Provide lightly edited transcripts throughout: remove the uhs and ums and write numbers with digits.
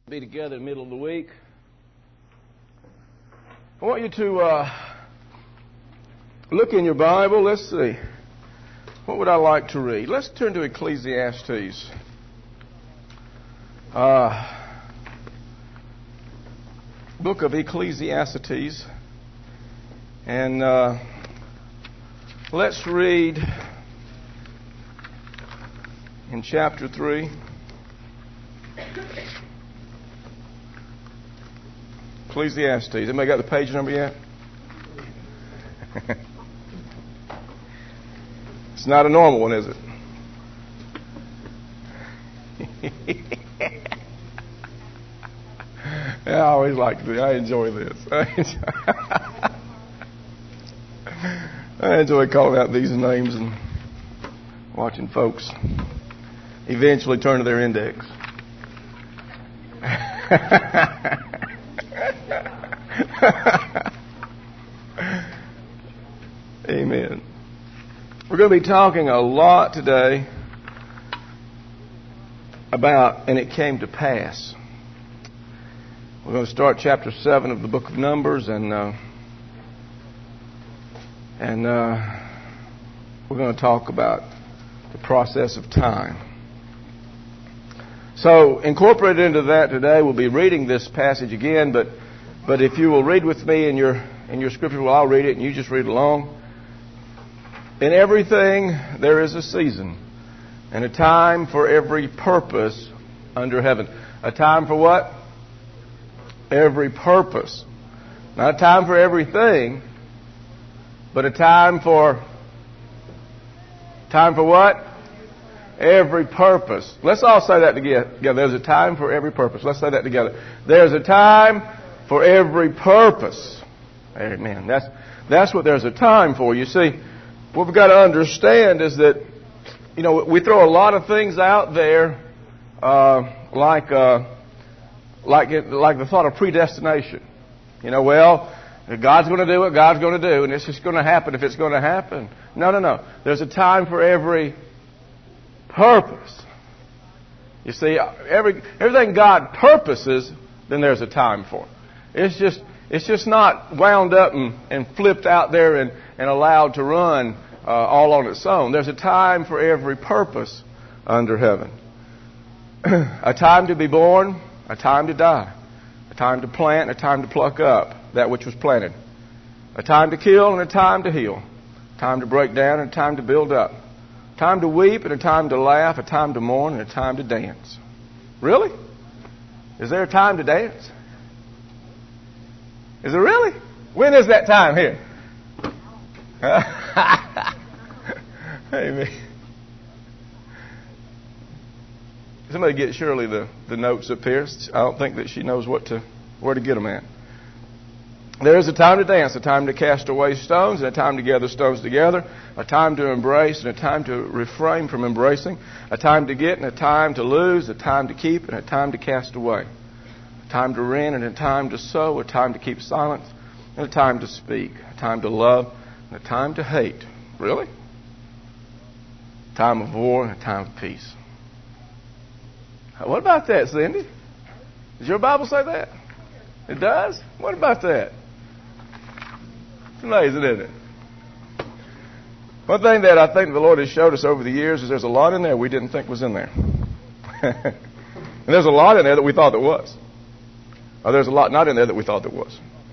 be together in the middle of the week. I want you to look in your Bible. Let's see. What would I like to read? Let's turn to Ecclesiastes. Book of Ecclesiastes. And let's read in chapter 3. Ecclesiastes. Anybody got the page number yet? It's not a normal one, is it? Yeah, I always like this. I enjoy this. I enjoy calling out these names and watching folks eventually turn to their index. Amen. We're going to be talking a lot today about, and it came to pass. We're going to start chapter 7 of the book of Numbers, and we're going to talk about the process of time. So, incorporated into that today, we'll be reading this passage again, but if you will read with me in your scripture, well, I'll read it and you just read along. In everything there is a season and a time for every purpose under heaven. A time for what? Every purpose. Not a time for everything, but a time for what? Every purpose. Let's all say that together. There's a time for every purpose. Let's say that together. There's a time for every purpose. Amen. That's what there's a time for. You see, what we've got to understand is that, we throw a lot of things out there, like the thought of predestination. God's going to do what God's going to do, and it's just going to happen if it's going to happen. No. There's a time for every purpose. You see, everything God purposes, then there's a time for. It's just not wound up and flipped out there and allowed to run all on its own. There's a time for every purpose under heaven. A time to be born, a time to die. A time to plant, a time to pluck up that which was planted. A time to kill and a time to heal. A time to break down and a time to build up. A time to weep and a time to laugh. A time to mourn and a time to dance. Really? Is there a time to dance? Is it really? When is that time here? Amen. Somebody get Shirley the notes up here. I don't think that she knows where to get them at. There is a time to dance, a time to cast away stones, and a time to gather stones together, a time to embrace and a time to refrain from embracing, a time to get and a time to lose, a time to keep and a time to cast away, a time to rend and a time to sow, a time to keep silence and a time to speak, a time to love and a time to hate. Really? A time of war and a time of peace. What about that, Cindy? Does your Bible say that? It does? What about that? It's amazing, isn't it? One thing that I think the Lord has showed us over the years is there's a lot in there we didn't think was in there. And there's a lot in there that we thought there was. Or there's a lot not in there that we thought there was.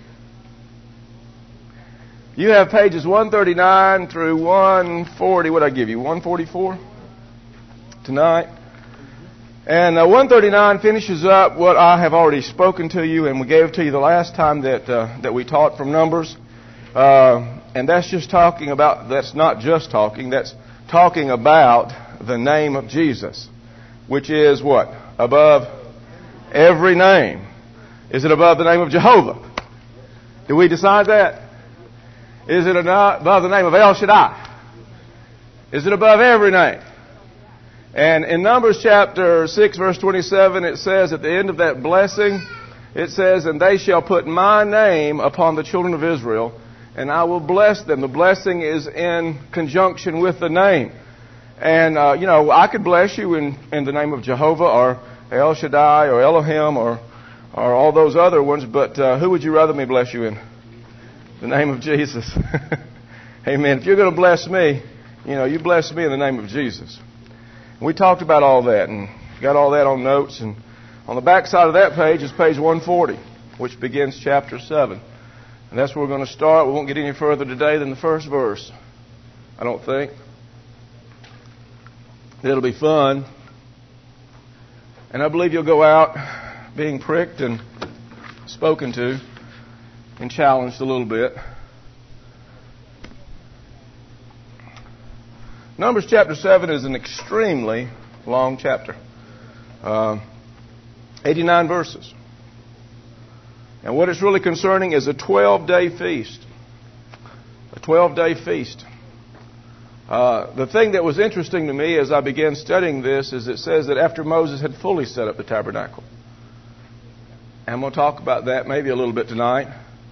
You have pages 139 through 140. What did I give you? 144 tonight. And 139 finishes up what I have already spoken to you and we gave to you the last time that we taught from Numbers. And that's just talking about, that's not just talking, that's talking about the name of Jesus, which is what? Above every name. Is it above the name of Jehovah? Did we decide that? Is it above the name of El Shaddai? Is it above every name? And in Numbers chapter 6, verse 27, it says at the end of that blessing, it says, "And they shall put my name upon the children of Israel, and I will bless them." The blessing is in conjunction with the name. And, I could bless you in the name of Jehovah, or El Shaddai or Elohim or all those other ones, but who would you rather me bless you in? The name of Jesus. Amen. If you're going to bless me, you bless me in the name of Jesus. We talked about all that and got all that on notes. And on the back side of that page is page 140, which begins chapter 7. And that's where we're going to start. We won't get any further today than the first verse, I don't think. It'll be fun. And I believe you'll go out being pricked and spoken to and challenged a little bit. Numbers chapter 7 is an extremely long chapter. 89 verses. And what it's really concerning is a 12-day feast. A 12-day feast. The thing that was interesting to me as I began studying this is it says that after Moses had fully set up the tabernacle. And we'll talk about that maybe a little bit tonight.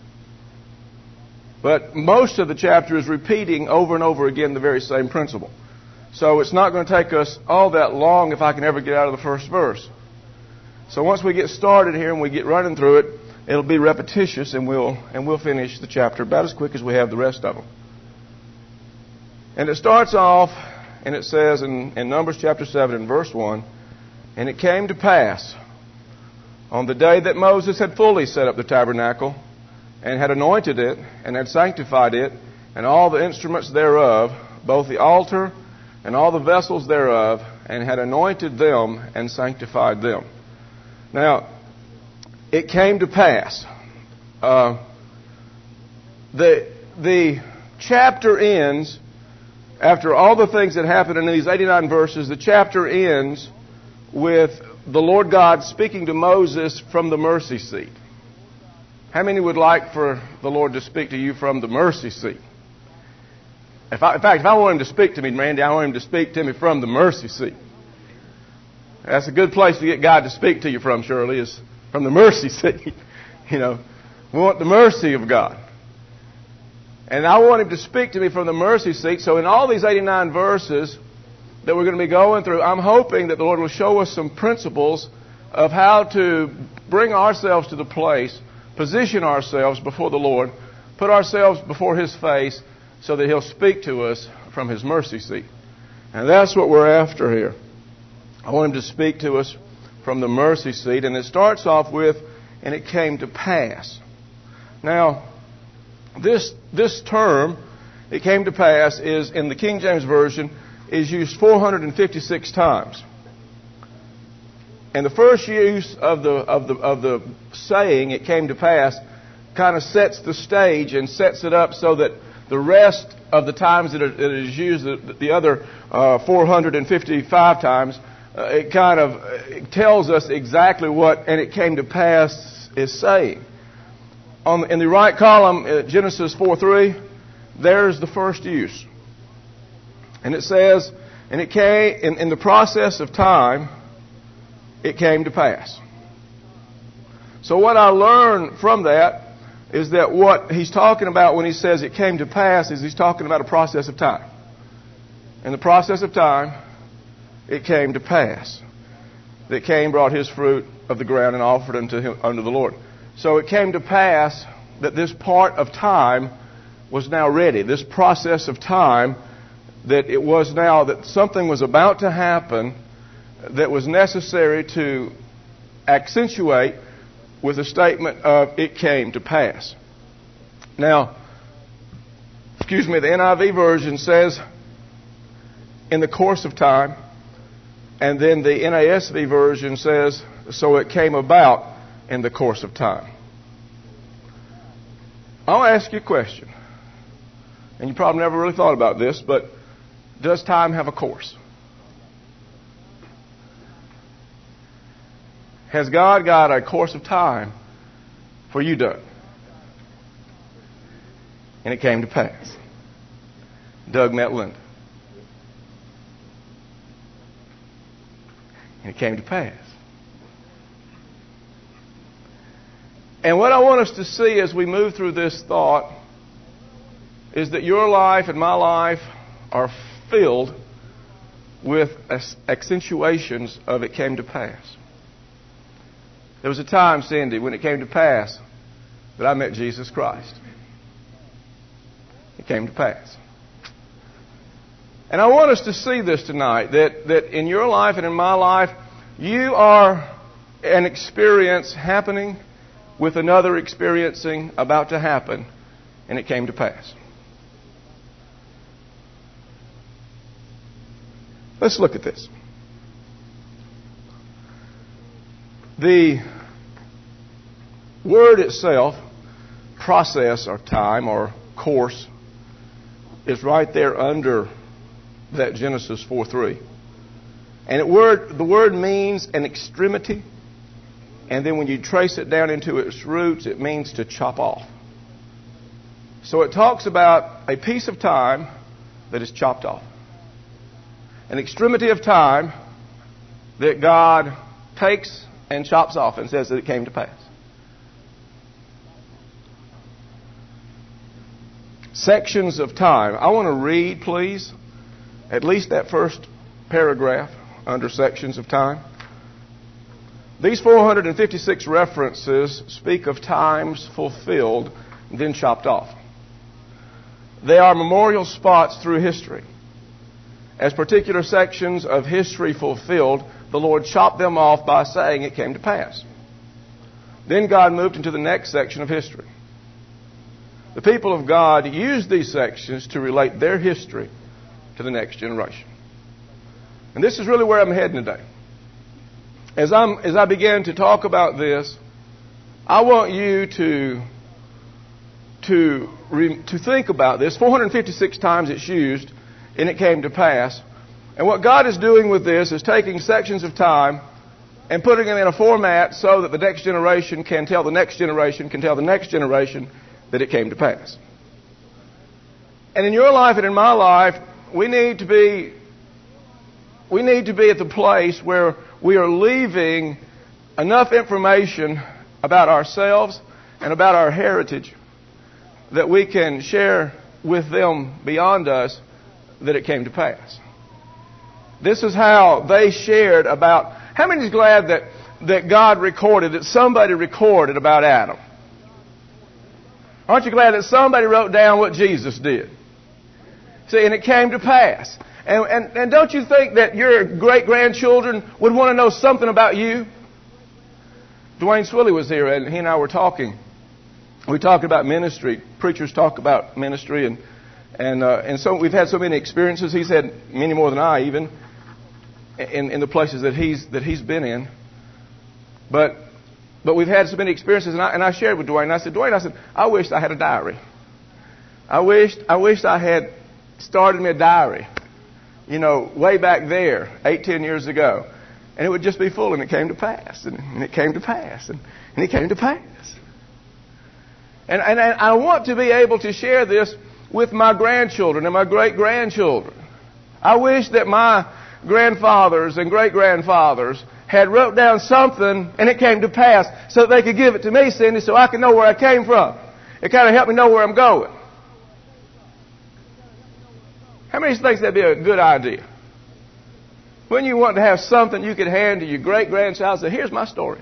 But most of the chapter is repeating over and over again the very same principle. So it's not going to take us all that long if I can ever get out of the first verse. So once we get started here and we get running through it, it'll be repetitious and we'll finish the chapter about as quick as we have the rest of them. And it starts off and it says in Numbers chapter 7 and verse 1, "And it came to pass on the day that Moses had fully set up the tabernacle and had anointed it and had sanctified it and all the instruments thereof, both the altar and all the vessels thereof, and had anointed them and sanctified them." Now, it came to pass. The chapter ends, after all the things that happened in these 89 verses, the chapter ends with the Lord God speaking to Moses from the mercy seat. How many would like for the Lord to speak to you from the mercy seat? In fact, if I want Him to speak to me, Randy, I want Him to speak to me from the mercy seat. That's a good place to get God to speak to you from, Shirley, is from the mercy seat. We want the mercy of God. And I want Him to speak to me from the mercy seat. So in all these 89 verses that we're going to be going through, I'm hoping that the Lord will show us some principles of how to bring ourselves to the place, position ourselves before the Lord, put ourselves before His face so that He'll speak to us from His mercy seat. And that's what we're after here. I want Him to speak to us from the mercy seat. And it starts off with, "And it came to pass." Now, this term, "it came to pass," is in the King James Version, is used 456 times. And the first use of the saying, "it came to pass," kind of sets the stage and sets it up so that the rest of the times that it is used, the other 455 times, it kind of tells us exactly what "and it came to pass" is saying. In the right column, Genesis 4:3, there's the first use. And it says, "And it came, in the process of time, it came to pass." So what I learned from that is that what he's talking about when he says it came to pass is he's talking about a process of time. In the process of time, it came to pass that Cain brought his fruit of the ground and offered unto the Lord. So it came to pass that this part of time was now ready. This process of time, that it was now that something was about to happen that was necessary to accentuate with a statement of "it came to pass." Now, the NIV version says "in the course of time," and then the NASV version says, "so it came about in the course of time." I'll ask you a question, and you probably never really thought about this, but does time have a course? Has God got a course of time for you done? And it came to pass. Doug met Linda. And it came to pass. And what I want us to see as we move through this thought is that your life and my life are filled with accentuations of "it came to pass." There was a time, Cindy, when it came to pass that I met Jesus Christ. It came to pass. And I want us to see this tonight, that in your life and in my life, you are an experience happening with another experiencing about to happen, and it came to pass. Let's look at this. The word itself, process or time or course, is right there under that Genesis 4:3. And the word means an extremity. And then when you trace it down into its roots, it means to chop off. So it talks about a piece of time that is chopped off. An extremity of time that God takes and chops off and says that it came to pass. Sections of time. I want to read, please, at least that first paragraph under sections of time. These 456 references speak of times fulfilled, then chopped off. They are memorial spots through history. As particular sections of history fulfilled, the Lord chopped them off by saying it came to pass. Then God moved into the next section of history. The people of God used these sections to relate their history to the next generation. And this is really where I'm heading today. As I begin to talk about this, I want you to think about this. 456 times it's used, and it came to pass. And what God is doing with this is taking sections of time and putting them in a format so that the next generation can tell the next generation, can tell the next generation that it came to pass. And in your life and in my life, we need to be at the place where we are leaving enough information about ourselves and about our heritage that we can share with them beyond us that it came to pass. This is how they shared about... How many is glad that God recorded, that somebody recorded about Adam? Aren't you glad that somebody wrote down what Jesus did? See, and it came to pass. And don't you think that your great-grandchildren would want to know something about you? Dwayne Swilly was here, and he and I were talking. We talked about ministry. Preachers talk about ministry, and so we've had so many experiences. He's had many more than I even in the places that he's been in. But we've had so many experiences, and I shared with Dwayne. And I said, Dwayne, I wished I had a diary. I wished I had started me a diary. You know, way back there, 8-10 years ago. And it would just be full, and it came to pass. And it came to pass. And it came to pass. And I want to be able to share this with my grandchildren and my great-grandchildren. I wish that my grandfathers and great-grandfathers had wrote down something, and it came to pass, so that they could give it to me, Cindy, so I could know where I came from. It kind of helped me know where I'm going. How many think that'd be a good idea? When you want to have something you could hand to your great-grandchild, say, here's my story.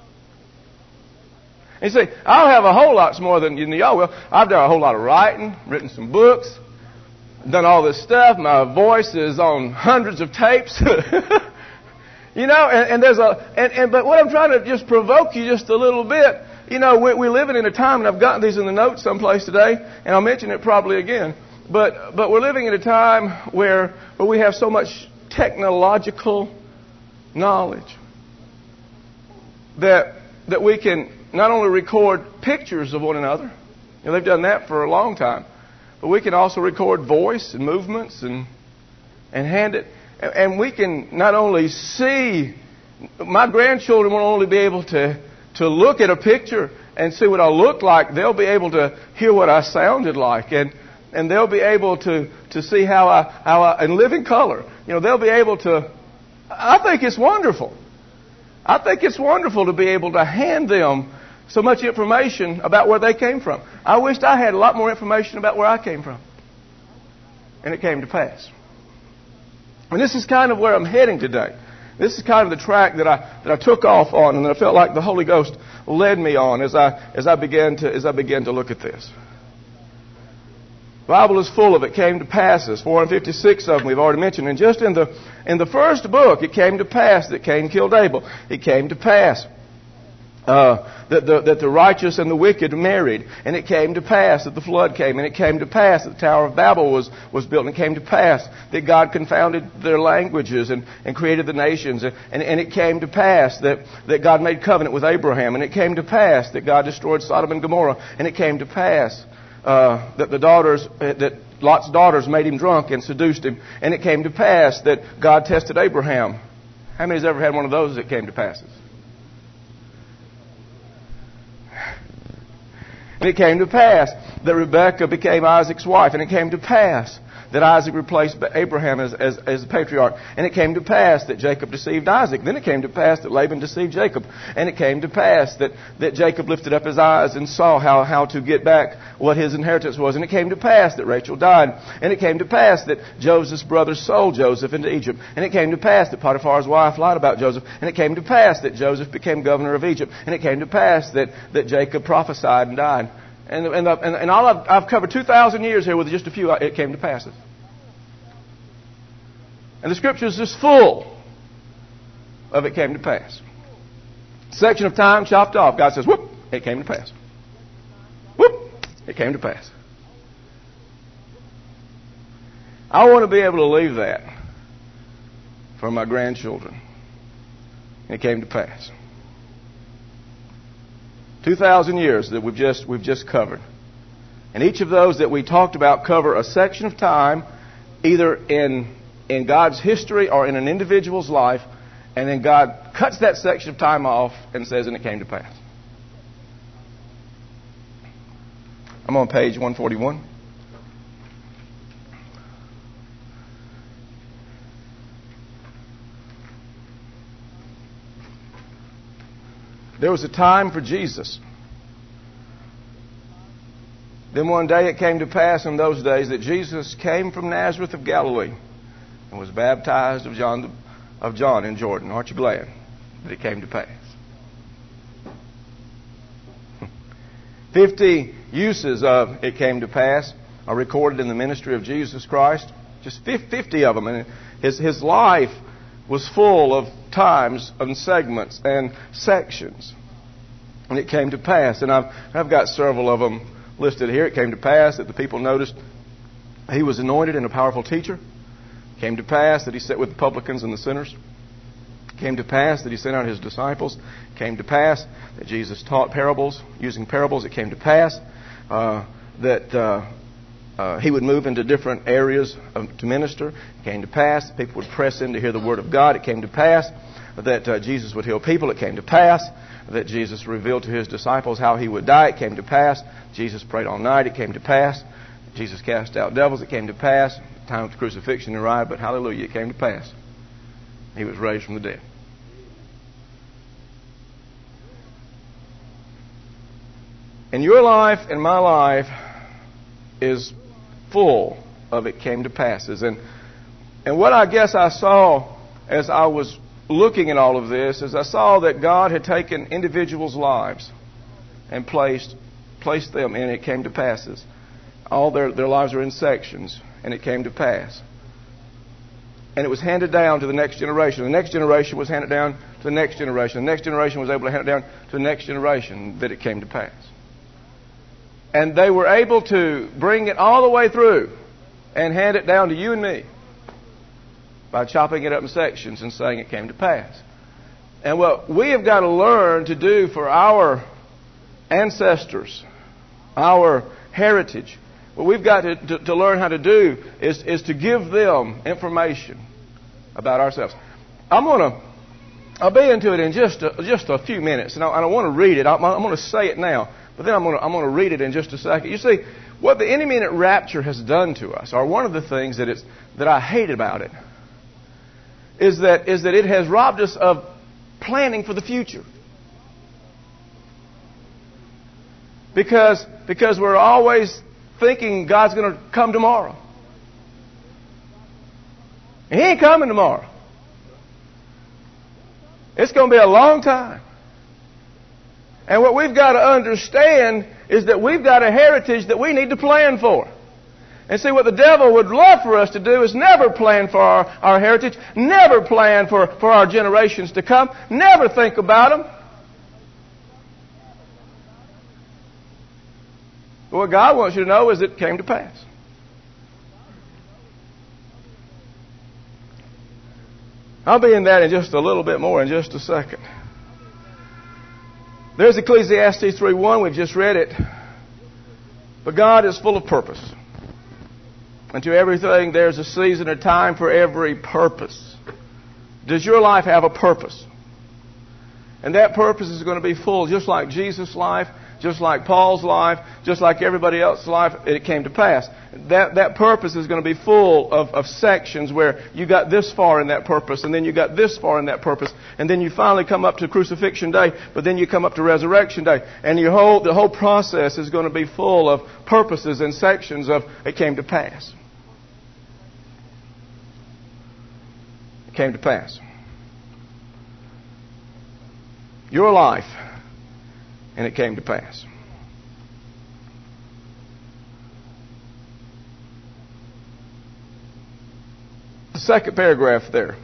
And you say, I'll have a whole lot more than y'all will. I've done a whole lot of writing, written some books, done all this stuff. My voice is on hundreds of tapes. You know, and there's but what I'm trying to just provoke you just a little bit. You know, we're living in a time, and I've gotten these in the notes someplace today, and I'll mention it probably again. But we're living in a time where we have so much technological knowledge that we can not only record pictures of one another, you know, they've done that for a long time, but we can also record voice and movements and hand it. And we can not only see, my grandchildren won't only be able to look at a picture and see what I look like, they'll be able to hear what I sounded like, and they'll be able to see how I in living color. You know, they'll be able to. I think it's wonderful. I think it's wonderful to be able to hand them so much information about where they came from. I wished I had a lot more information about where I came from. And it came to pass. And this is kind of where I'm heading today. This is kind of the track that I took off on, and that I felt like the Holy Ghost led me on as I began to look at this. The Bible is full of it came to passes. 456 of them we've already mentioned. And just in the first book, it came to pass that Cain killed Abel. It came to pass that the righteous and the wicked married. And it came to pass that the flood came. And it came to pass that the Tower of Babel was built. And it came to pass that God confounded their languages and created the nations. And it came to pass that God made covenant with Abraham. And it came to pass that God destroyed Sodom and Gomorrah. And it came to pass that Lot's daughters made him drunk and seduced him. And it came to pass that God tested Abraham. How many has ever had one of those that came to passes? And it came to pass that Rebekah became Isaac's wife. And it came to pass that Isaac replaced Abraham as the patriarch. And it came to pass that Jacob deceived Isaac. Then it came to pass that Laban deceived Jacob. And it came to pass that Jacob lifted up his eyes and saw how to get back what his inheritance was. And it came to pass that Rachel died. And it came to pass that Joseph's brothers sold Joseph into Egypt. And it came to pass that Potiphar's wife lied about Joseph. And it came to pass that Joseph became governor of Egypt. And it came to pass that Jacob prophesied and died. And all I've covered 2,000 years here with just a few. It came to pass. And the Scripture is just full of it came to pass. Section of time chopped off. God says, whoop, it came to pass. Whoop, it came to pass. I want to be able to leave that for my grandchildren. And it came to pass. 2,000 years that we've just covered. And each of those that we talked about cover a section of time, either in God's history or in an individual's life, and then God cuts that section of time off and says, and it came to pass. I'm on page 141. There was a time for Jesus. Then one day it came to pass in those days that Jesus came from Nazareth of Galilee and was baptized of John in Jordan. Aren't you glad that it came to pass? 50 uses of it came to pass are recorded in the ministry of Jesus Christ. Just 50 of them. And his life was full of times and segments and sections. And it came to pass. And I've got several of them listed here. It came to pass that the people noticed he was anointed and a powerful teacher. It came to pass that he sat with the publicans and the sinners. It came to pass that he sent out his disciples. It came to pass that Jesus taught parables, using parables. It came to pass that he would move into different areas to minister. It came to pass that people would press in to hear the Word of God. It came to pass that Jesus would heal people. It came to pass that Jesus revealed to his disciples how he would die. It came to pass Jesus prayed all night. It came to pass Jesus cast out devils. It came to pass the time of the crucifixion arrived, but hallelujah, it came to pass he was raised from the dead. And your life and my life is full of it came to passes. And what I guess I saw as I was looking at all of this is I saw that God had taken individuals' lives and placed them in it came to passes. All their lives are in sections, and it came to pass. And it was handed down to the next generation. The next generation was handed down to the next generation. The next generation was able to hand it down to the next generation that it came to pass. And they were able to bring it all the way through and hand it down to you and me by chopping it up in sections and saying it came to pass. And what we have got to learn to do for our ancestors, our heritage, what we've got to learn how to do is to give them information about ourselves. I'll be into it in just a few minutes, and I want to read it. I'm going to say it now, but then I'm going to read it in just a second. You see, what the imminent rapture has done to us, or one of the things that I hate about it, is that it has robbed us of planning for the future. Because we're always thinking God's going to come tomorrow. And He ain't coming tomorrow. It's going to be a long time. And what we've got to understand is that we've got a heritage that we need to plan for. And see, what the devil would love for us to do is never plan for our heritage, never plan for our generations to come, never think about them. But what God wants you to know is it came to pass. I'll be in that in just a little bit more in just a second. There's Ecclesiastes 3:1. We've just read it. But God is full of purpose. And to everything there's a season, a time for every purpose. Does your life have a purpose? And that purpose is going to be full, just like Jesus' life, just like Paul's life, just like everybody else's life, it came to pass. That purpose is going to be full of sections where you got this far in that purpose, and then you got this far in that purpose, and then you finally come up to crucifixion day, but then you come up to resurrection day, and the whole process is going to be full of purposes and sections of it came to pass. It came to pass. Your life, and it came to pass. The second paragraph there.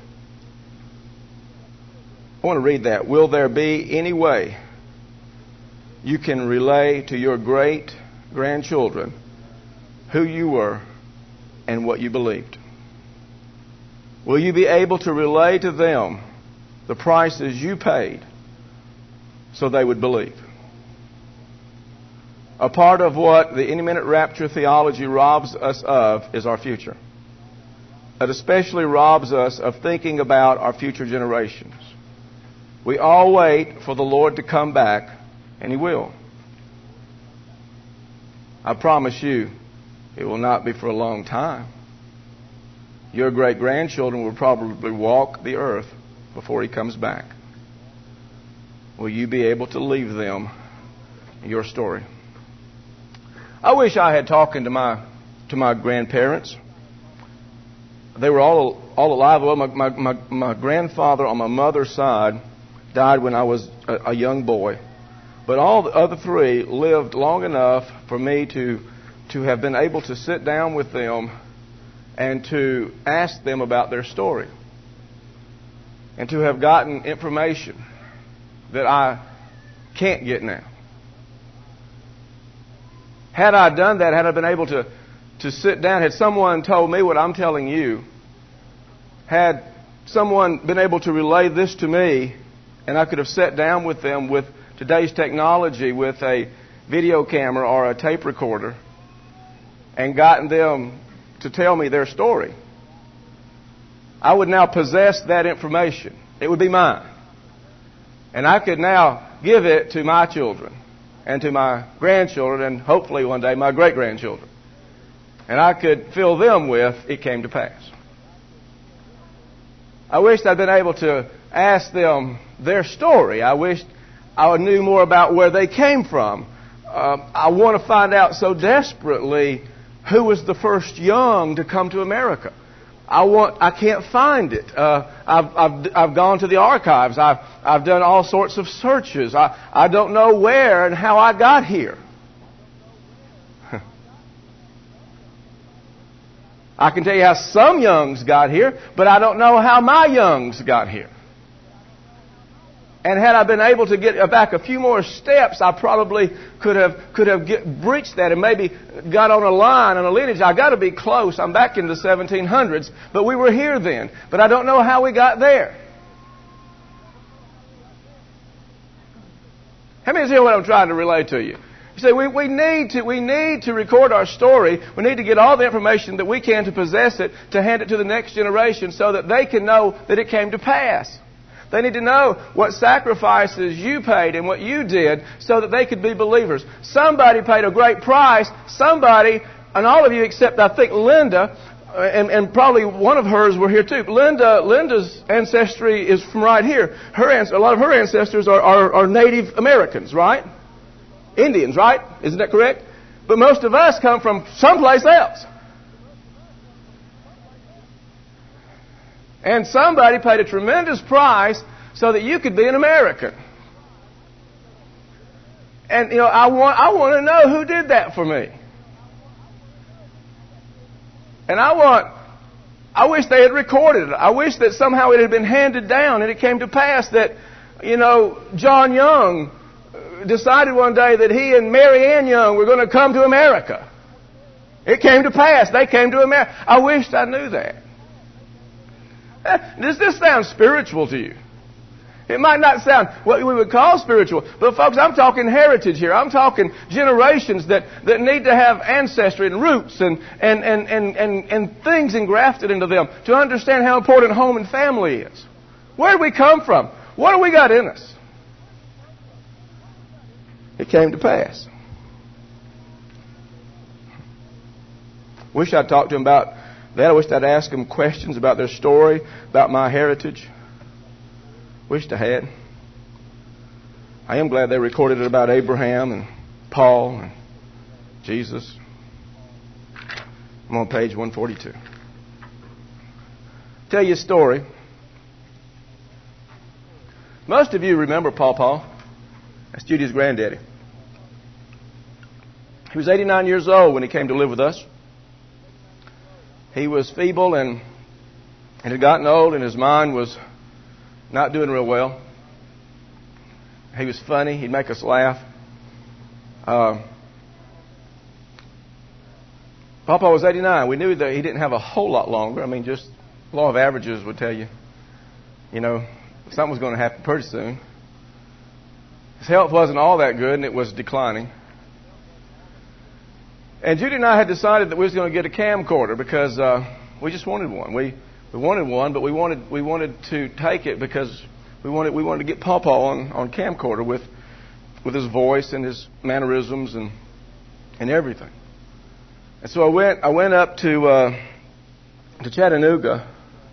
I want to read that. Will there be any way you can relay to your great-grandchildren who you were and what you believed? Will you be able to relay to them the prices you paid so they would believe? A part of what the imminent rapture theology robs us of is our future. It especially robs us of thinking about our future generations. We all wait for the Lord to come back, and He will. I promise you, it will not be for a long time. Your great-grandchildren will probably walk the earth before He comes back. Will you be able to leave them your story? I wish I had talked to my grandparents. They were all alive. Well, my grandfather on my mother's side died when I was a young boy. But all the other three lived long enough for me to have been able to sit down with them and to ask them about their story. And to have gotten information that I can't get now. Had I done that, had I been able to sit down, had someone told me what I'm telling you, had someone been able to relay this to me, and I could have sat down with them with today's technology, with a video camera or a tape recorder, and gotten them to tell me their story, I would now possess that information. It would be mine. And I could now give it to my children and to my grandchildren and hopefully one day my great-grandchildren. And I could fill them with, it came to pass. I wished I'd been able to ask them their story. I wished I knew more about where they came from. I want to find out so desperately who was the first young to come to America. I can't find it. I've gone to the archives. I've done all sorts of searches. I don't know where and how I got here. I can tell you how some youngs got here, but I don't know how my youngs got here. And had I been able to get back a few more steps, I probably could have breached that and maybe got on a line and a lineage. I got to be close. I'm back in the 1700s, but we were here then. But I don't know how we got there. How many of you hear what I'm trying to relay to you? You say we need to record our story. We need to get all the information that we can to possess it, to hand it to the next generation so that they can know that it came to pass. They need to know what sacrifices you paid and what you did so that they could be believers. Somebody paid a great price. Somebody, and all of you except I think Linda, and probably one of hers were here too. Linda's ancestry is from right here. A lot of her ancestors are Native Americans, right? Indians, right? Isn't that correct? But most of us come from someplace else. And somebody paid a tremendous price so that you could be an American. And, I want to know who did that for me. And I wish they had recorded it. I wish that somehow it had been handed down and it came to pass that, John Young decided one day that he and Mary Ann Young were going to come to America. It came to pass. They came to America. I wished I knew that. Does this sound spiritual to you? It might not sound what we would call spiritual, but folks, I'm talking heritage here. I'm talking generations that need to have ancestry and roots and things engrafted into them to understand how important home and family is. Where did we come from? What do we got in us? It came to pass. Wish I'd talked to him about that. I wish I'd asked them questions about their story, about my heritage. Wished I had. I am glad they recorded it about Abraham and Paul and Jesus. I'm on page 142. Tell you a story. Most of you remember Paul. That's Judy's granddaddy. He was 89 years old when he came to live with us. He was feeble and had gotten old, and his mind was not doing real well. He was funny. He'd make us laugh. Papa was 89. We knew that he didn't have a whole lot longer. I mean, just law of averages would tell you, something was going to happen pretty soon. His health wasn't all that good, and it was declining. And Judy and I had decided that we was going to get a camcorder because we just wanted one. We wanted one, but we wanted to take it because we wanted to get Pawpaw on camcorder with his voice and his mannerisms and everything. And so I went up to Chattanooga.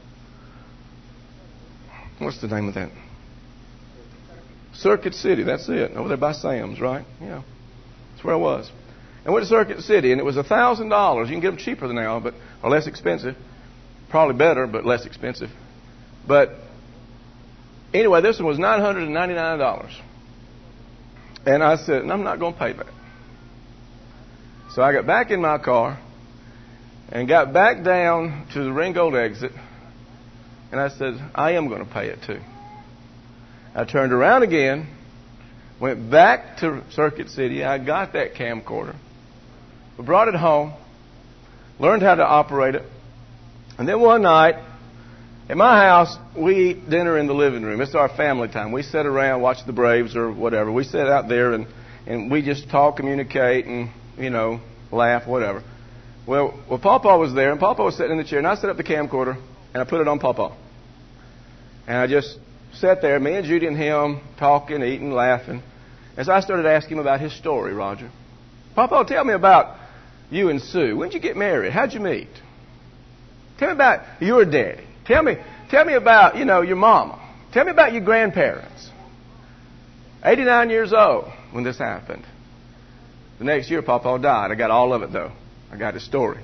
What's the name of that? Circuit City. That's it. Over there by Sam's, right? Yeah, that's where I was. I went to Circuit City, and it was $1,000. You can get them cheaper than now, or less expensive. Probably better, but less expensive. But anyway, this one was $999. And I said, I'm not going to pay that. So I got back in my car and got back down to the Ringgold exit. And I said, I am going to pay it too. I turned around again, went back to Circuit City. I got that camcorder. We brought it home, learned how to operate it. And then one night, at my house, we eat dinner in the living room. It's our family time. We sit around, watch the Braves or whatever. We sit out there and we just talk, communicate, and, laugh, whatever. Well, Pawpaw was there, and Pawpaw was sitting in the chair, and I set up the camcorder, and I put it on Pawpaw. And I just sat there, me and Judy and him, talking, eating, laughing. As I started asking him about his story, Roger. Pawpaw, tell me about you and Sue. When did you get married? How'd you meet? Tell me about your daddy. Tell me about, your mama. Tell me about your grandparents. 89 years old when this happened. The next year, Pawpaw died. I got all of it, though. I got his story.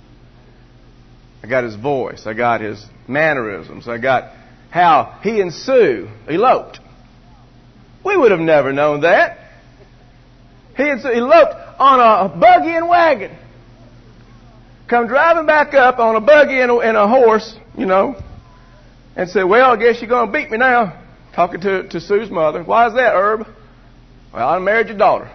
I got his voice. I got his mannerisms. I got how he and Sue eloped. We would have never known that. He and Sue eloped on a buggy and wagon. Come driving back up on a buggy and a horse, and said, well, I guess you're going to beat me now. Talking to Sue's mother. Why is that, Herb? Well, I married your daughter.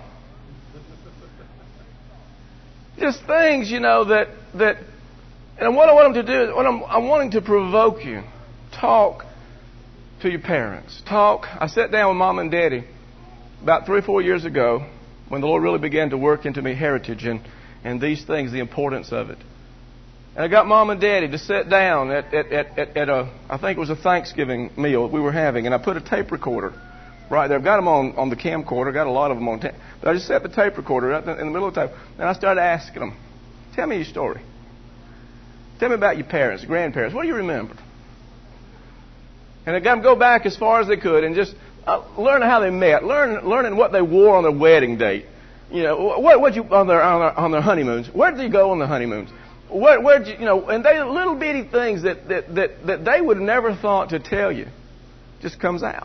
Just things, that and what I want them to do is, I'm wanting to provoke you. Talk to your parents. I sat down with Mom and Daddy about 3 or 4 years ago when the Lord really began to work into me heritage and these things, the importance of it. And I got Mom and Daddy to sit down at I think it was a Thanksgiving meal we were having, and I put a tape recorder right there. I've got them on the camcorder, got a lot of them on tape. But I just set the tape recorder right in the middle of the tape, and I started asking them, tell me your story. Tell me about your parents, grandparents. What do you remember? And I got them go back as far as they could and just learn how they met, learning what they wore on their wedding date. What you on their honeymoons. Where did you go on the honeymoons? Where'd you and they little bitty things that they would have never thought to tell you. just comes out.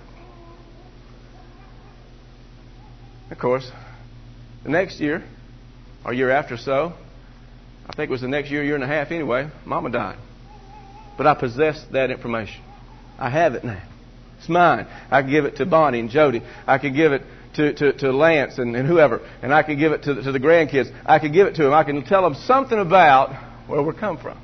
Of course, the next year, or year after so, I think it was the next year and a half anyway, Mama died. But I possessed that information. I have it now. It's mine. I can give it to Bonnie and Jody. I can give it to Lance and whoever. And I can give it to the grandkids. I can give it to them. I can tell them something about where we come from.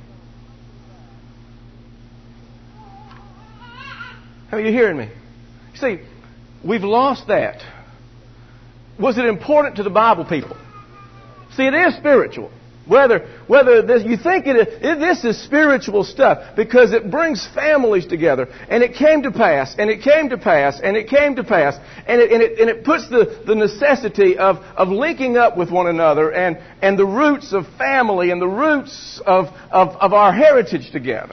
Are you hearing me? See, we've lost that. Was it important to the Bible people? See, it is spiritual. Whether this, you think this is spiritual stuff, because it brings families together, and it came to pass, and it came to pass, and it came to pass, and it puts the necessity of linking up with one another, and the roots of family and the roots of our heritage together.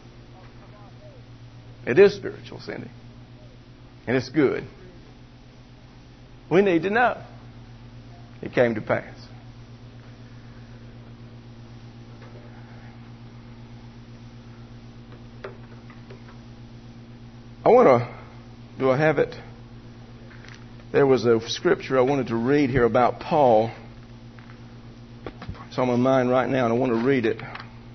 It is spiritual, Cindy, and it's good. We need to know it came to pass. Do I have it? There was a scripture I wanted to read here about Paul. It's on my mind right now, and I want to read it.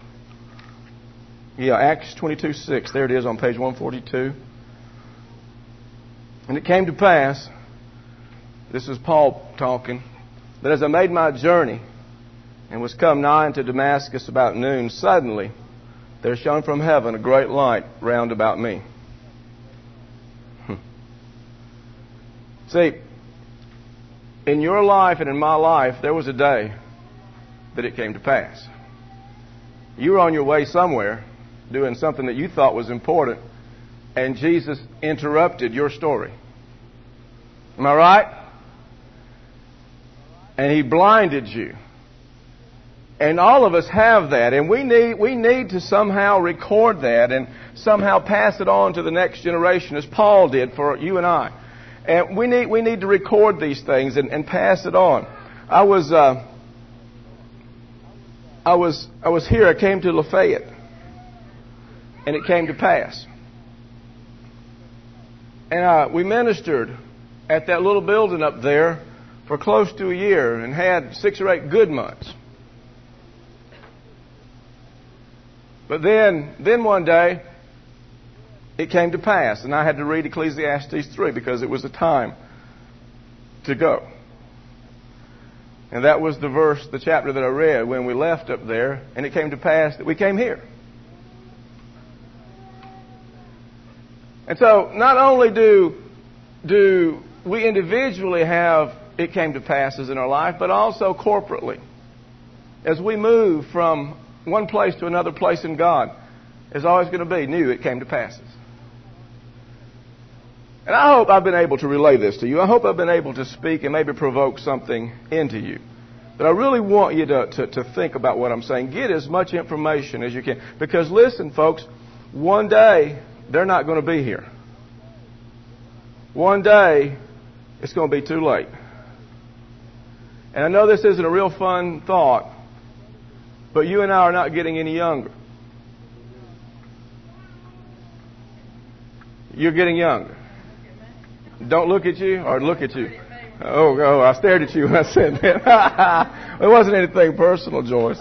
Yeah, Acts 22:6. There it is on page 142. And it came to pass, this is Paul talking, that as I made my journey and was come nigh unto Damascus about noon, suddenly there shone from heaven a great light round about me. See, in your life and in my life, there was a day that it came to pass. You were on your way somewhere, doing something that you thought was important, and Jesus interrupted your story. Am I right? And He blinded you. And all of us have that, and we need to somehow record that and somehow pass it on to the next generation, as Paul did for you and I. And we need to record these things and pass it on. I was here. I came to Lafayette, and it came to pass. And we ministered at that little building up there for close to a year, and had 6 or 8 good months. But then one day, it came to pass, and I had to read Ecclesiastes 3 because it was a time to go. And that was the chapter that I read when we left up there, and it came to pass that we came here. And so, not only do we individually have it came to passes in our life, but also corporately. As we move from one place to another place in God, there's always going to be new it came to passes. And I hope I've been able to relay this to you. I hope I've been able to speak and maybe provoke something into you. But I really want you to think about what I'm saying. Get as much information as you can. Because listen, folks, one day they're not going to be here. One day it's going to be too late. And I know this isn't a real fun thought, but you and I are not getting any younger. You're getting younger. Don't look at you or look at you. Oh, I stared at you when I said that. It wasn't anything personal, Joyce.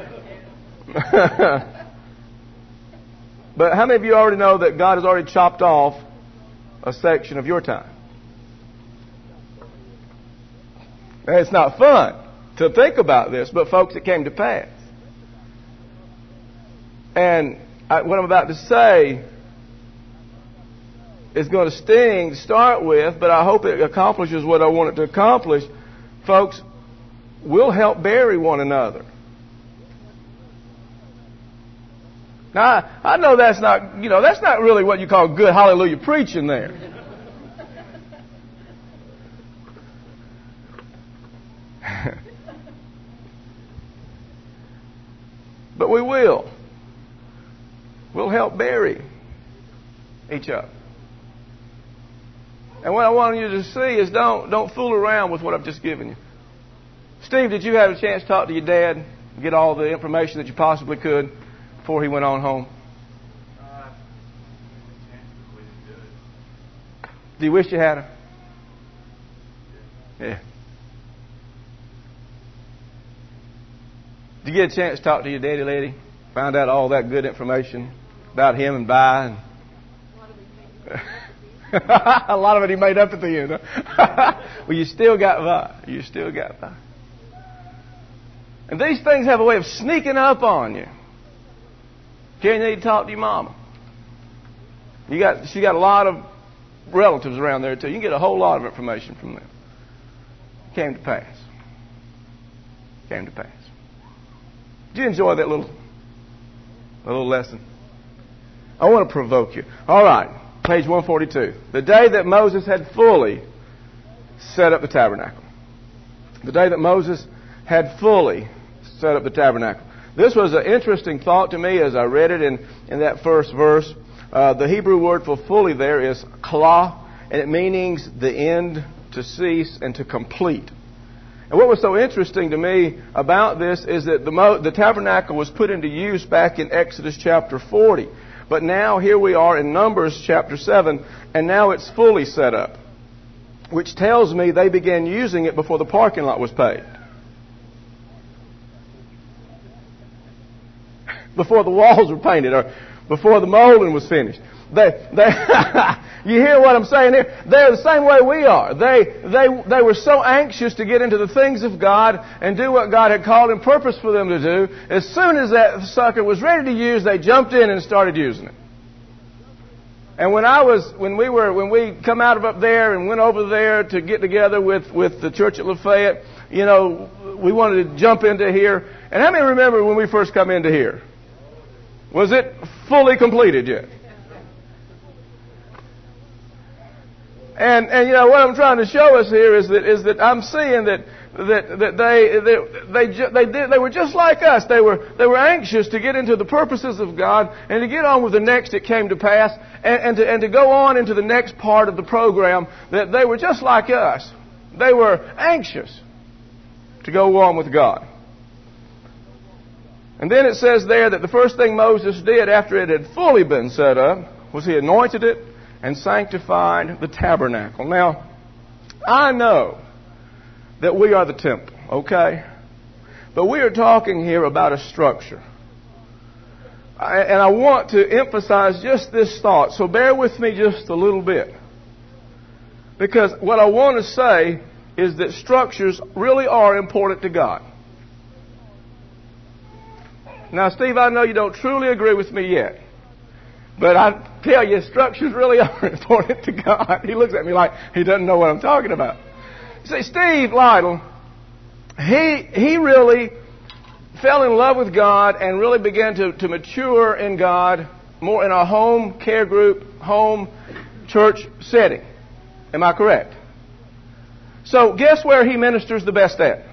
But how many of you already know that God has already chopped off a section of your time? It's not fun to think about this, but folks, it came to pass. And what I'm about to say is going to sting to start with, but I hope it accomplishes what I want it to accomplish. Folks, we'll help bury one another. Now, I know that's not really what you call good hallelujah preaching there. But we will. We'll help bury each other. And what I want you to see is don't fool around with what I've just given you. Steve, did you have a chance to talk to your dad, get all the information that you possibly could before he went on home? Do you wish you had her? Yeah. Did you get a chance to talk to your daddy lady? Found out all that good information about him and Vi? And a lot of it he made up at the end. Huh? Well, you still got Vi. You still got Vi. And these things have a way of sneaking up on you. You need to talk to your mama. She got a lot of relatives around there too. You can get a whole lot of information from them. Came to pass. Came to pass. Did you enjoy that little lesson? I want to provoke you. All right, page 142. The day that Moses had fully set up the tabernacle. The day that Moses had fully set up the tabernacle. This was an interesting thought to me as I read it in that first verse. The Hebrew word for fully there is kala, and it means the end, to cease, and to complete. And what was so interesting to me about this is that the tabernacle was put into use back in Exodus chapter 40. But now here we are in Numbers chapter 7, and now it's fully set up, which tells me they began using it before the parking lot was paved. Before the walls were painted, or before the molding was finished. You hear what I'm saying here? They're the same way we are. They were so anxious to get into the things of God and do what God had called and purposed for them to do. As soon as that sucker was ready to use, they jumped in and started using it. And when we come out of up there and went over there to get together with the church at Lafayette, you know, we wanted to jump into here. And how many remember when we first come into here? Was it fully completed yet? And you know what I'm trying to show us here is that I'm seeing that they were just like us. They were anxious to get into the purposes of God and to get on with the next it came to pass and to go on into the next part of the program. That they were just like us. They were anxious to go on with God. And then it says there that the first thing Moses did after it had fully been set up was he anointed it and sanctified the tabernacle. Now, I know that we are the temple, okay? But we are talking here about a structure. And I want to emphasize just this thought, so bear with me just a little bit. Because what I want to say is that structures really are important to God. Now, Steve, I know you don't truly agree with me yet. But I tell you, structures really are important to God. He looks at me like he doesn't know what I'm talking about. See, Steve Lytle, he really fell in love with God and really began to mature in God more in a home care group, home church setting. Am I correct? So guess where he ministers the best at?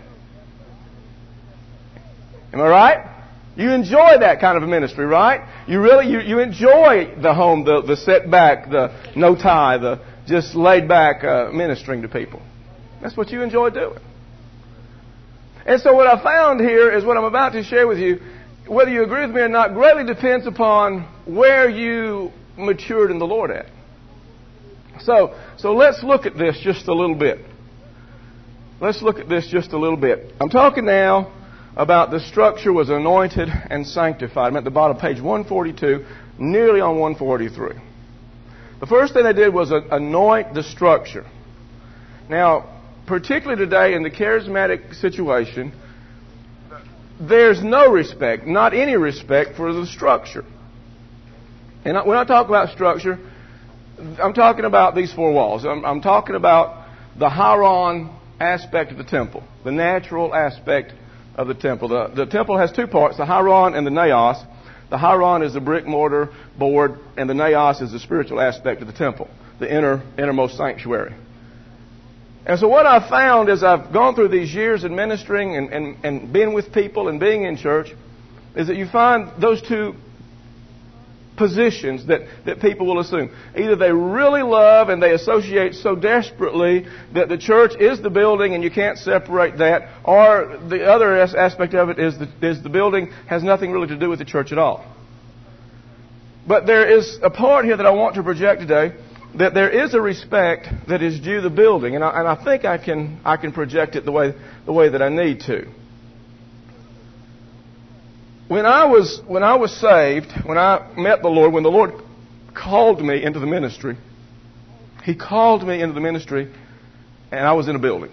Am I right? You enjoy that kind of a ministry, right? You enjoy the home, the set back, the no tie, the just laid back ministering to people. That's what you enjoy doing. And so what I found here is what I'm about to share with you. Whether you agree with me or not greatly depends upon where you matured in the Lord at. So let's look at this just a little bit. Let's look at this just a little bit. I'm talking now about the structure was anointed and sanctified. I'm at the bottom of page 142, nearly on 143. The first thing they did was anoint the structure. Now, particularly today in the charismatic situation, there's no respect, not any respect for the structure. And when I talk about structure, I'm talking about these four walls. I'm talking about the Haron aspect of the temple, the natural aspect of the temple. The temple has two parts, the Haron and the Naos. The Haron is the brick mortar board, and the Naos is the spiritual aspect of the temple, the innermost sanctuary. And so what I've found as I've gone through these years in ministering and being with people and being in church is that you find those two positions that people will assume. Either they really love and they associate so desperately that the church is the building and you can't separate that, or the other aspect of it is the building has nothing really to do with the church at all. But there is a part here that I want to project today, that there is a respect that is due the building, and I think I can project it the way that I need to. When I was saved, when I met the Lord, when the Lord called me into the ministry, He called me into the ministry, and I was in a building.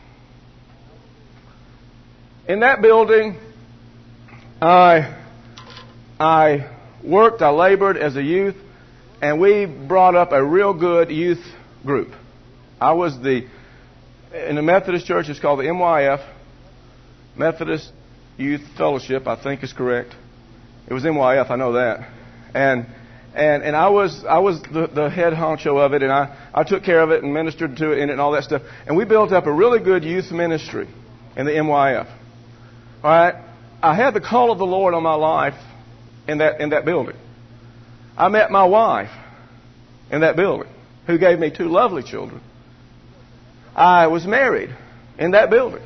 In that building, I worked, I labored as a youth, and we brought up a real good youth group. I was in the Methodist church, it's called the MYF, Methodist Youth Fellowship, I think is correct. It was MYF, I know that. And I was the head honcho of it, and I took care of it and ministered to it in it and all that stuff. And we built up a really good youth ministry in the MYF. All right? I had the call of the Lord on my life in that building. I met my wife in that building, who gave me 2 lovely children. I was married in that building.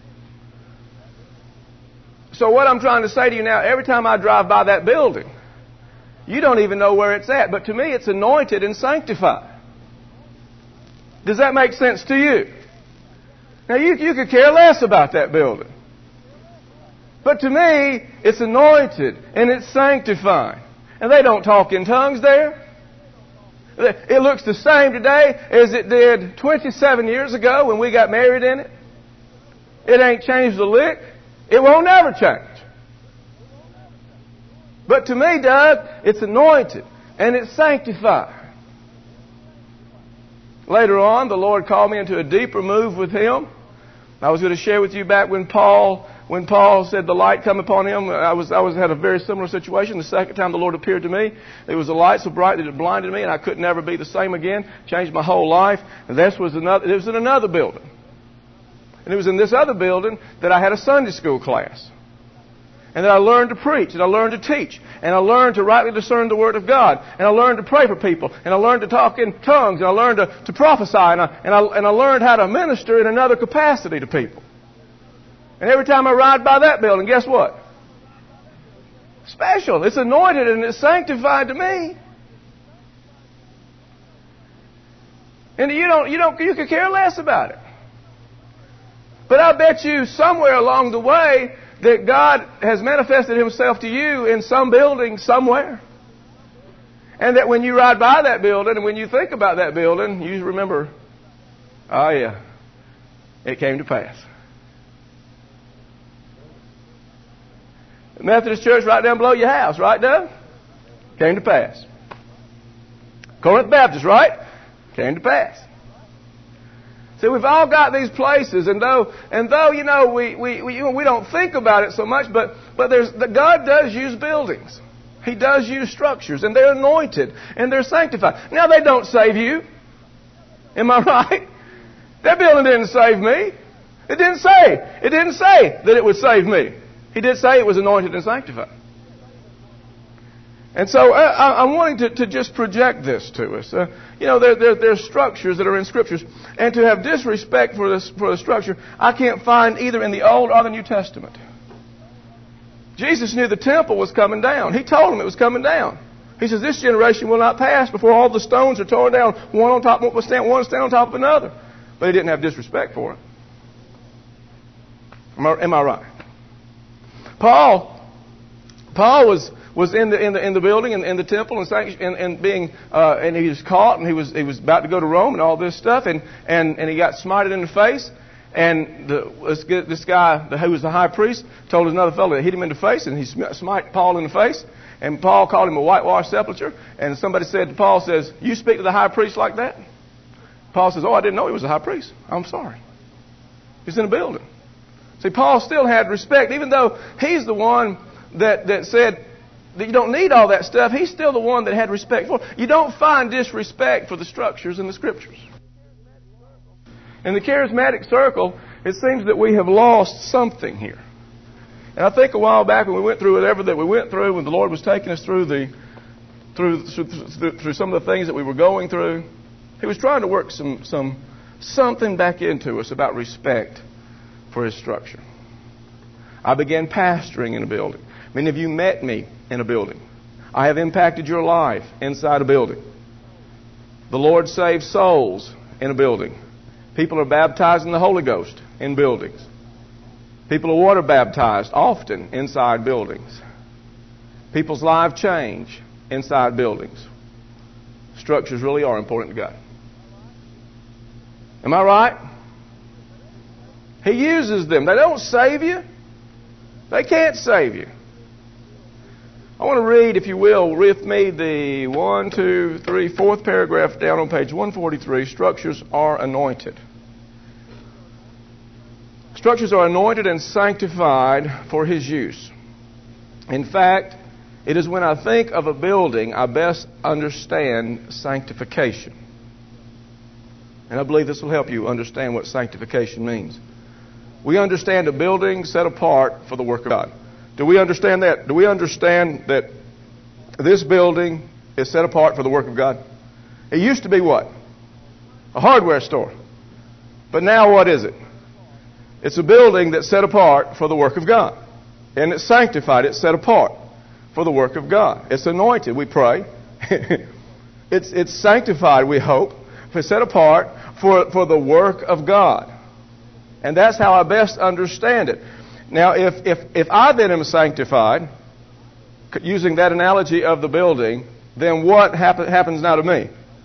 So what I'm trying to say to you now, every time I drive by that building, you don't even know where it's at. But to me, it's anointed and sanctified. Does that make sense to you? Now, you could care less about that building. But to me, it's anointed and it's sanctified. And they don't talk in tongues there. It looks the same today as it did 27 years ago when we got married in it. It ain't changed a lick. It won't never change. But to me, Doug, it's anointed and it's sanctified. Later on, the Lord called me into a deeper move with Him. I was going to share with you back when Paul said the light come upon him. I had a very similar situation. The second time the Lord appeared to me, there was a light so bright that it blinded me, and I could never be the same again. Changed my whole life. And it was in another building. And it was in this other building that I had a Sunday school class. And that I learned to preach, and I learned to teach, and I learned to rightly discern the Word of God, and I learned to pray for people, and I learned to talk in tongues, and I learned to prophesy, and I learned how to minister in another capacity to people. And every time I ride by that building, guess what? Special. It's anointed and it's sanctified to me. And you could care less about it. But I bet you somewhere along the way that God has manifested Himself to you in some building somewhere. And that when you ride by that building and when you think about that building, you remember, oh yeah, it came to pass. The Methodist church right down below your house, right, Doug? Came to pass. Corinth Baptist, right? Came to pass. See, we've all got these places, and though we don't think about it so much, but God does use buildings. He does use structures, and they're anointed and they're sanctified. Now they don't save you. Am I right? That building didn't save me. It didn't say that it would save me. He did say it was anointed and sanctified. And so I'm wanting to just project this to us. There are structures that are in Scriptures. And to have disrespect for the structure, I can't find either in the Old or the New Testament. Jesus knew the temple was coming down. He told them it was coming down. He says, this generation will not pass before all the stones are torn down. One stand on top of another. But he didn't have disrespect for it. Am I right? Paul was in the building in the temple and he was caught and he was about to go to Rome and all this stuff and he got smited in the face and this guy who was the high priest told another fellow to hit him in the face and he smite Paul in the face and Paul called him a whitewashed sepulcher and somebody said to Paul, says, you speak to the high priest like that? Paul says, oh, I didn't know he was a high priest. I'm sorry. He's in a building. See, Paul still had respect, even though he's the one that said that you don't need all that stuff. He's still the one that had respect for it. You don't find disrespect for the structures in the Scriptures. In the charismatic circle, it seems that we have lost something here. And I think a while back when we went through whatever that we went through, when the Lord was taking us through some of the things that we were going through, He was trying to work something back into us about respect for His structure. I began pastoring in a building. Many of you met me in a building. I have impacted your life inside a building. The Lord saves souls in a building. People are baptized in the Holy Ghost in buildings. People are water baptized often inside buildings. People's lives change inside buildings. Structures really are important to God. Am I right? He uses them. They don't save you. They can't save you. I want to read, if you will, with me the 4th paragraph down on page 143. Structures are anointed. Structures are anointed and sanctified for His use. In fact, it is when I think of a building I best understand sanctification. And I believe this will help you understand what sanctification means. We understand a building set apart for the work of God. Do we understand that? Do we understand that this building is set apart for the work of God? It used to be what? A hardware store. But now what is it? It's a building that's set apart for the work of God. And it's sanctified. It's set apart for the work of God. It's anointed, we pray. It's sanctified, we hope. It's set apart for the work of God. And that's how I best understand it. Now, if I then am sanctified, using that analogy of the building, then what happens now to me?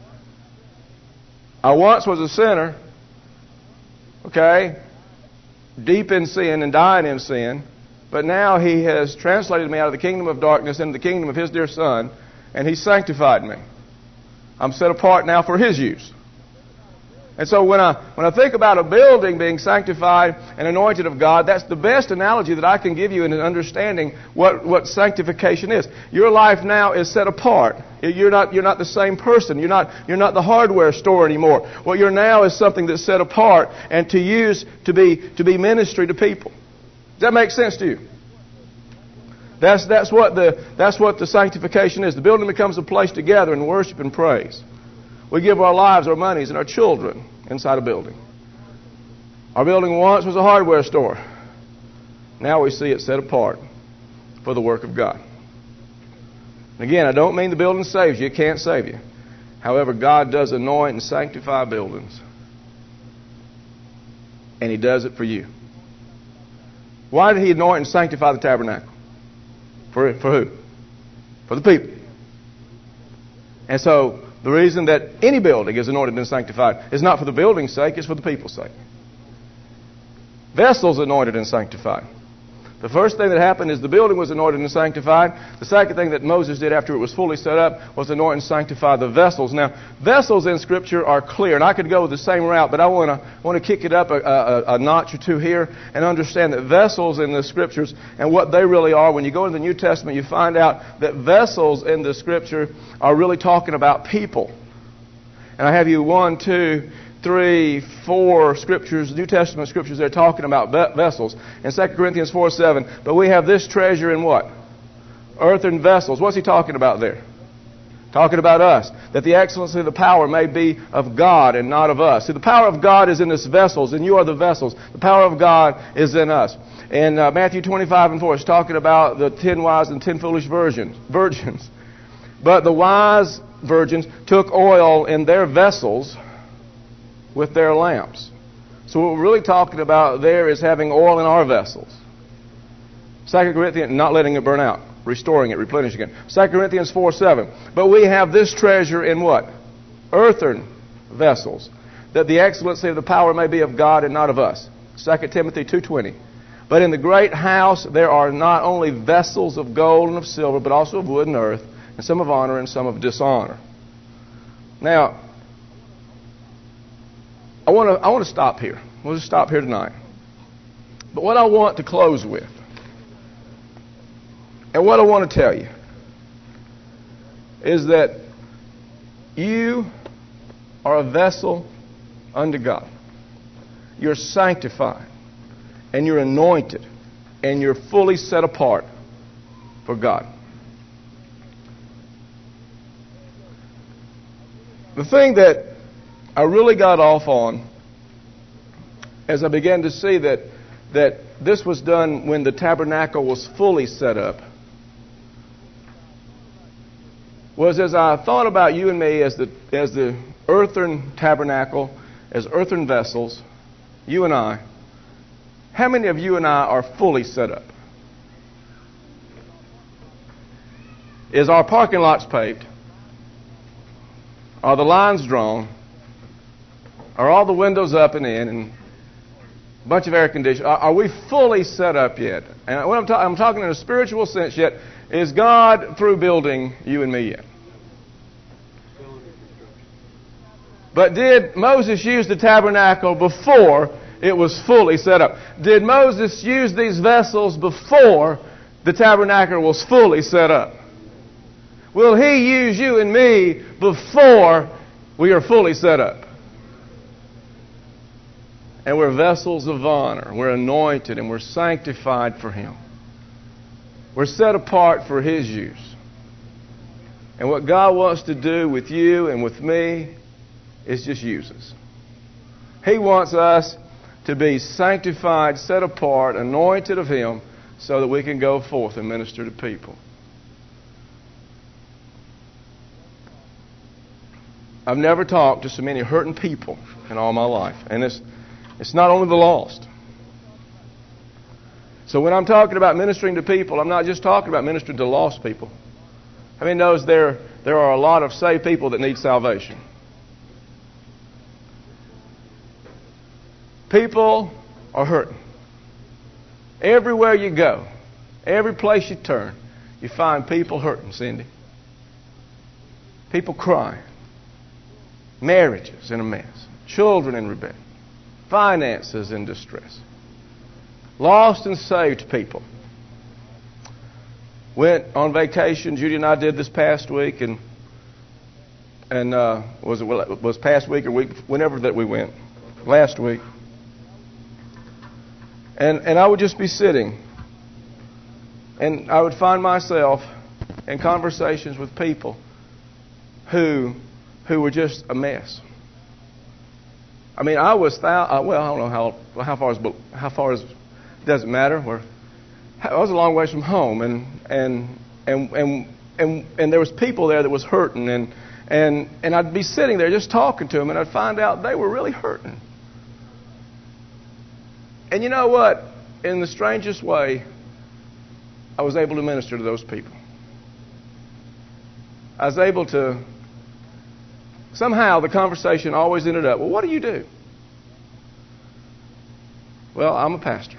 I once was a sinner, okay, deep in sin and dying in sin, but now He has translated me out of the kingdom of darkness into the kingdom of His dear Son, and He's sanctified me. I'm set apart now for His use. And so when I think about a building being sanctified and anointed of God, that's the best analogy that I can give you in understanding what sanctification is. Your life now is set apart. You're not the same person. You're not the hardware store anymore. What you're now is something that's set apart and to use to be ministry to people. Does that make sense to you? That's what the sanctification is. The building becomes a place to gather and worship and praise. We give our lives, our monies, and our children inside a building. Our building once was a hardware store. Now we see it set apart for the work of God. Again, I don't mean the building saves you. It can't save you. However, God does anoint and sanctify buildings. And He does it for you. Why did He anoint and sanctify the tabernacle? For who? For the people. And so, the reason that any building is anointed and sanctified is not for the building's sake, it's for the people's sake. Vessels anointed and sanctified. The first thing that happened is the building was anointed and sanctified. The second thing that Moses did after it was fully set up was anoint and sanctify the vessels. Now, vessels in Scripture are clear, and I could go the same route, but I want to kick it up a notch or two here and understand that vessels in the Scriptures and what they really are. When you go into the New Testament, you find out that vessels in the Scripture are really talking about people. And I have you 1, 2, 3, 4 scriptures, New Testament scriptures, they're talking about vessels. In 2 Corinthians 4:7, but we have this treasure in what? Earthen vessels. What's he talking about there? Talking about us. That the excellency of the power may be of God and not of us. See, the power of God is in us vessels, and you are the vessels. The power of God is in us. In Matthew 25:4, it's talking about the 10 wise and 10 foolish virgins. But the wise virgins took oil in their vessels with their lamps. So what we're really talking about there is having oil in our vessels. 2 Corinthians, not letting it burn out, restoring it, replenishing it. 2 Corinthians 4:7. But we have this treasure in what? Earthen vessels, that the excellency of the power may be of God and not of us. 2 Timothy 2:20. But in the great house there are not only vessels of gold and of silver, but also of wood and earth, and some of honor and some of dishonor. Now, I want to stop here. We'll just stop here tonight. But what I want to close with, and what I want to tell you, is that you are a vessel unto God. You're sanctified, and you're anointed, and you're fully set apart for God. The thing that I really got off on as I began to see that this was done when the tabernacle was fully set up was as I thought about you and me as the earthen tabernacle, as earthen vessels, you and I, how many of you and I are fully set up? Is our parking lots paved? Are the lines drawn? Are all the windows up and in and a bunch of air conditioning? Are we fully set up yet? And what I'm talking in a spiritual sense yet, is God through building you and me yet? But did Moses use the tabernacle before it was fully set up? Did Moses use these vessels before the tabernacle was fully set up? Will He use you and me before we are fully set up? And we're vessels of honor. We're anointed and we're sanctified for Him. We're set apart for His use. And what God wants to do with you and with me is just use us. He wants us to be sanctified, set apart, anointed of Him so that we can go forth and minister to people. I've never talked to so many hurting people in all my life. And it's not only the lost. So when I'm talking about ministering to people, I'm not just talking about ministering to lost people. How many knows there are a lot of saved people that need salvation? People are hurting. Everywhere you go, every place you turn, you find people hurting, Cindy. People crying. Marriages in a mess. Children in rebellion. Finances in distress. Lost and saved people. Went on vacation. Judy and I did this past week, and was past week or week, whenever that we went, last week. And I would just be sitting, and I would find myself in conversations with people who were just a mess. I mean, I was I don't know how far is doesn't matter. I was a long ways from home, and there was people there that was hurting, and I'd be sitting there just talking to them, and I'd find out they were really hurting. And you know what? In the strangest way, I was able to minister to those people. I was able to. Somehow the conversation always ended up, well, what do you do? Well, I'm a pastor.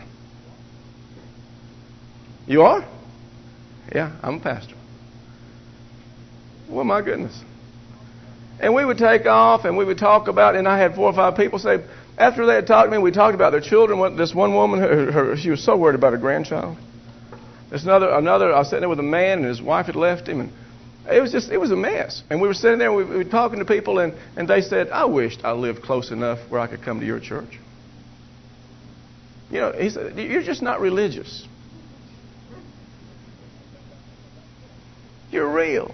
You are? Yeah, I'm a pastor. Well, my goodness. And we would take off and we would talk about, and I had 4 or 5 people say, after they had talked to me, we talked about their children. This one woman, she was so worried about her grandchild. There's another, I was sitting there with a man and his wife had left him, and it was a mess. And we were sitting there, we were talking to people, and they said, I wished I lived close enough where I could come to your church. You know, he said, you're just not religious. You're real.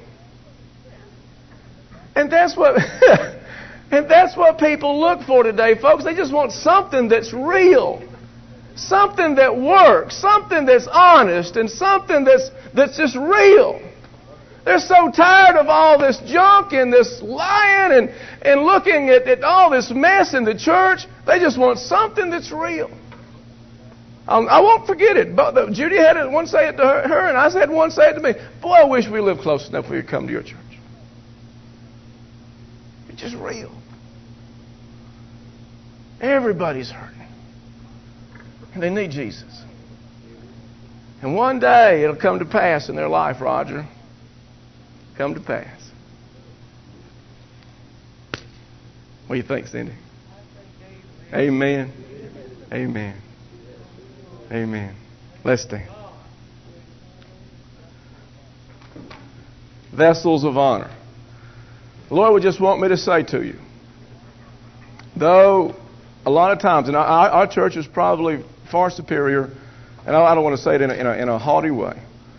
And that's what and that's what people look for today, folks. They just want something that's real. Something that works, something that's honest, and something that's just real. They're so tired of all this junk and this lying and looking at all this mess in the church. They just want something that's real. I won't forget it. But Judy had one say it to her, and I had one say it to me. Boy, I wish we lived close enough for you to come to your church. It's just real. Everybody's hurting. And they need Jesus. And one day it'll come to pass in their life, Roger. Come to pass. What do you think, Cindy? Amen. Amen. Amen. Let's stand. Vessels of honor. The Lord would just want me to say to you, though a lot of times, and our church is probably far superior, and I don't want to say it in a haughty way,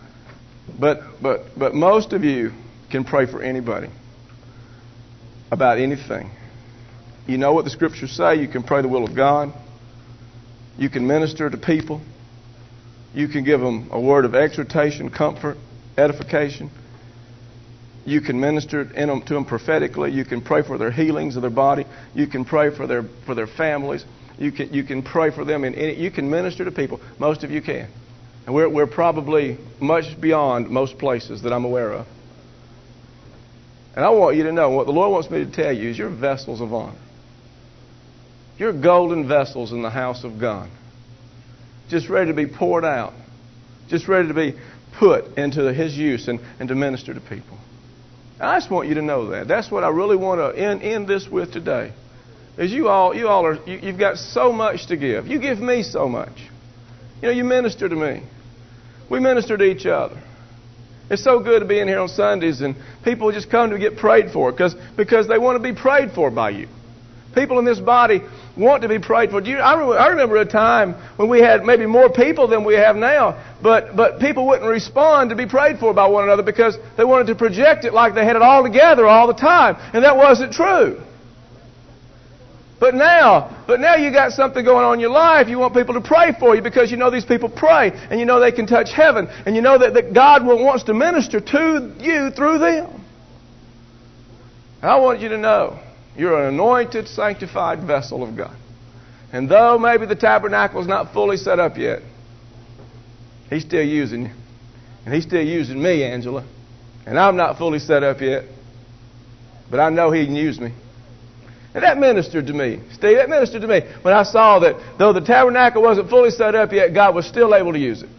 but most of you can pray for anybody about anything. You know what the Scriptures say. You can pray the will of God. You can minister to people. You can give them a word of exhortation, comfort, edification. You can minister to them prophetically. You can pray for their healings of their body. You can pray for their families. You can pray for them. You can minister to people. Most of you can. And we're probably much beyond most places that I'm aware of. And I want you to know, what the Lord wants me to tell you is you're vessels of honor. You're golden vessels in the house of God. Just ready to be poured out. Just ready to be put into His use and to minister to people. I just want you to know that. That's what I really want to end this with today. Is you've got so much to give. You give me so much. You minister to me. We minister to each other. It's so good to be in here on Sundays and people just come to get prayed for because they want to be prayed for by you. People in this body want to be prayed for. I remember a time when we had maybe more people than we have now, but people wouldn't respond to be prayed for by one another because they wanted to project it like they had it all together all the time, and that wasn't true. But now you got something going on in your life. You want people to pray for you because you know these people pray, and you know they can touch heaven, and you know that God wants to minister to you through them. And I want you to know you're an anointed, sanctified vessel of God. And though maybe the tabernacle is not fully set up yet, He's still using you. And He's still using me, Angela. And I'm not fully set up yet, but I know He can use me. And that ministered to me. Steve, that ministered to me when I saw that though the tabernacle wasn't fully set up yet, God was still able to use it.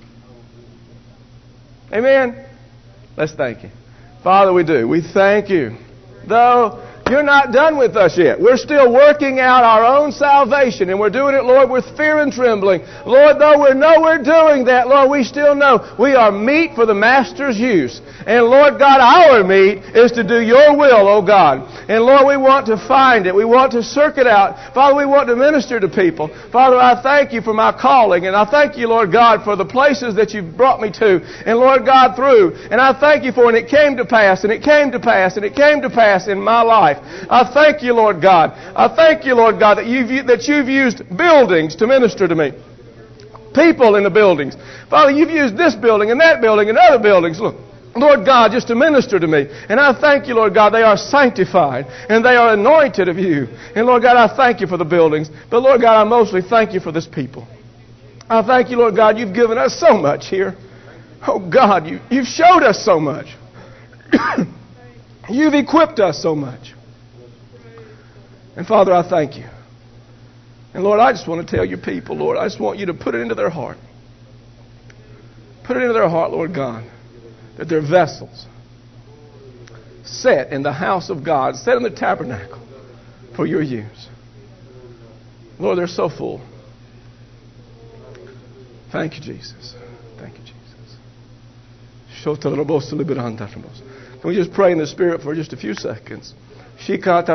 Amen? Let's thank Him. Father, we do. We thank You. Though You're not done with us yet. We're still working out our own salvation, and we're doing it, Lord, with fear and trembling. Lord, though we know we're doing that, Lord, we still know we are meat for the Master's use. And Lord God, our meat is to do Your will, oh God. And Lord, we want to find it. We want to search it out. Father, we want to minister to people. Father, I thank You for my calling, and I thank You, Lord God, for the places that You've brought me to, and Lord God, through. And I thank You for, and it came to pass, and it came to pass, and it came to pass in my life. I thank You, Lord God. I thank You, Lord God, that You've used buildings to minister to me. People in the buildings. Father, You've used this building and that building and other buildings. Look, Lord God, just to minister to me. And I thank You, Lord God, they are sanctified and they are anointed of You. And Lord God, I thank You for the buildings. But Lord God, I mostly thank You for this people. I thank You, Lord God, You've given us so much here. Oh God, You've showed us so much. You've equipped us so much. And Father, I thank You. And Lord, I just want to tell Your people, Lord, I just want You to put it into their heart. Put it into their heart, Lord God, that they're vessels set in the house of God, set in the tabernacle for Your use. Lord, they're so full. Thank You, Jesus. Thank You, Jesus. Can we just pray in the Spirit for just a few seconds? Father,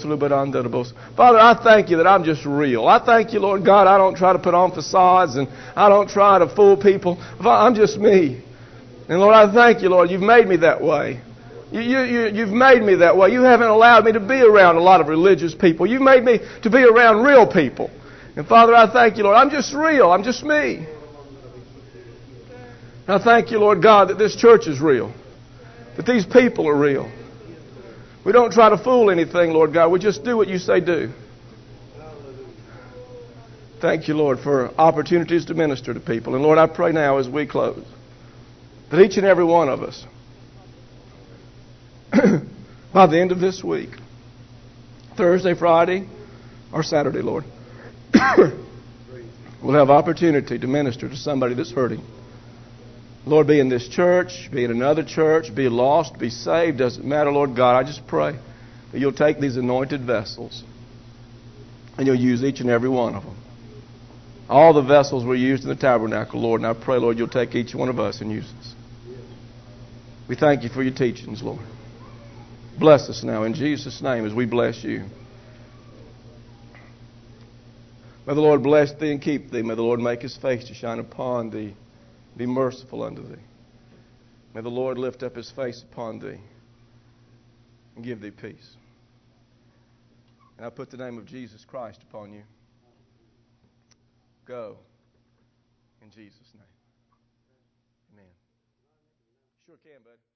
I thank You that I'm just real. I thank You, Lord God, I don't try to put on facades and I don't try to fool people. I'm just me. And Lord, I thank You, Lord, You've made me that way. You've made me that way. You haven't allowed me to be around a lot of religious people. You've made me to be around real people. And Father, I thank You, Lord, I'm just real. I'm just me. And I thank You, Lord God, that this church is real. That these people are real. We don't try to fool anything, Lord God. We just do what You say do. Thank You, Lord, for opportunities to minister to people. And Lord, I pray now as we close that each and every one of us, by the end of this week, Thursday, Friday, or Saturday, Lord, we'll have opportunity to minister to somebody that's hurting. Lord, be in this church, be in another church, be lost, be saved, doesn't matter, Lord God. I just pray that You'll take these anointed vessels and You'll use each and every one of them. All the vessels were used in the tabernacle, Lord, and I pray, Lord, You'll take each one of us and use us. We thank You for Your teachings, Lord. Bless us now in Jesus' name as we bless You. May the Lord bless Thee and keep Thee. May the Lord make His face to shine upon Thee. Be merciful unto Thee. May the Lord lift up His face upon Thee and give Thee peace. And I put the name of Jesus Christ upon you. Go in Jesus' name. Amen. Sure can, bud.